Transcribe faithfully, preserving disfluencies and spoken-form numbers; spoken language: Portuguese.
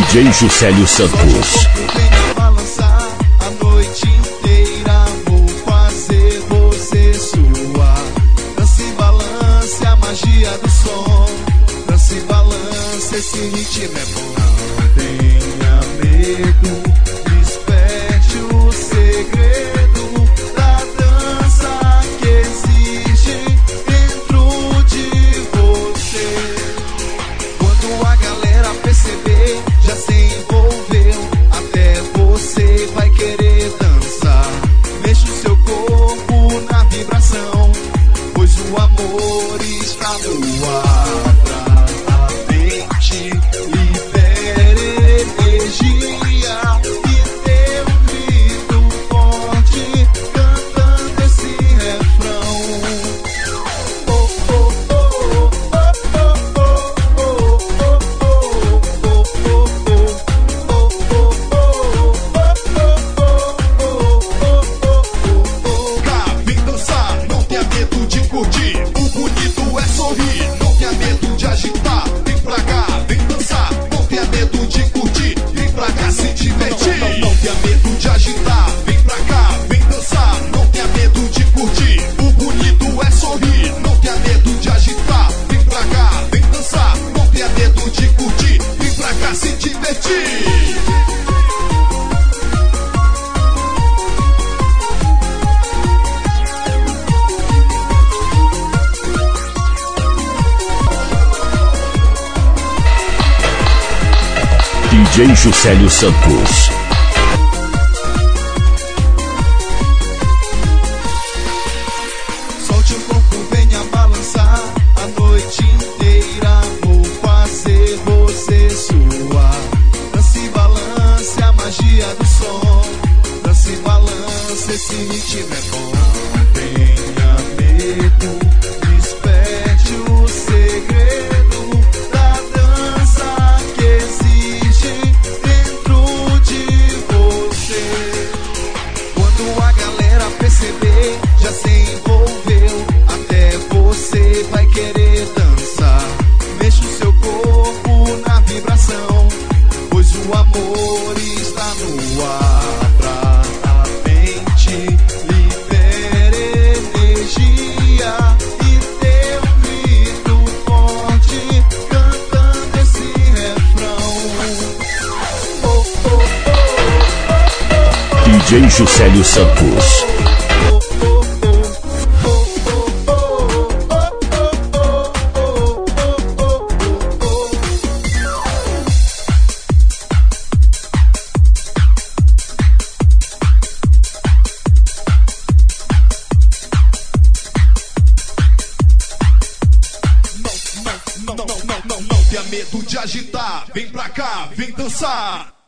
D J Juscelio Santos. Venha balançar a noite inteira, vou fazer você suar. Dance e balance a magia do som, dance e balance, esse ritmo é bom. Não tenha medo, desperte o segredo da dança que existe dentro de você. Quando a galera perceber, já se envolveu, até você vai querer dançar. Mexa o seu corpo na vibração, pois o amor está no ar. Pra a mente libere energia e dê um grito forte cantando esse refrão. Oh, oh, oh, oh, vem dançar, não tenha medo de curtir. O bonito é sorrir, não tenha medo de agitar. Vem pra cá, vem dançar, não tenha medo de curtir. Vem pra cá se divertir. Não, não, não tenha medo de agitar. Vem pra cá, vem dançar, não tenha medo de curtir. O bonito é sorrir, não tenha medo de agitar. Vem pra cá, vem dançar, não tenha medo de curtir. Vem pra cá se divertir. D J Juscelio Santos. Solte o corpo, venha balançar a noite inteira, vou fazer você suar. Dance e balance a magia do som, dance e balance, esse ritmo é bom. Não tenha medo, desperte o segredo da dança que existe dentro de você. Quando a galera perceber, já se envolveu, até você vai querer dançar. Mexa o seu corpo na vibração, pois o amor está no ar. Pra a mente libere energia e dê um grito forte cantando esse refrão. Oh, oh, oh. D J Juscelio Santos. Não, não, não, não, não, não tenha medo de agitar. Vem pra cá, vem dançar.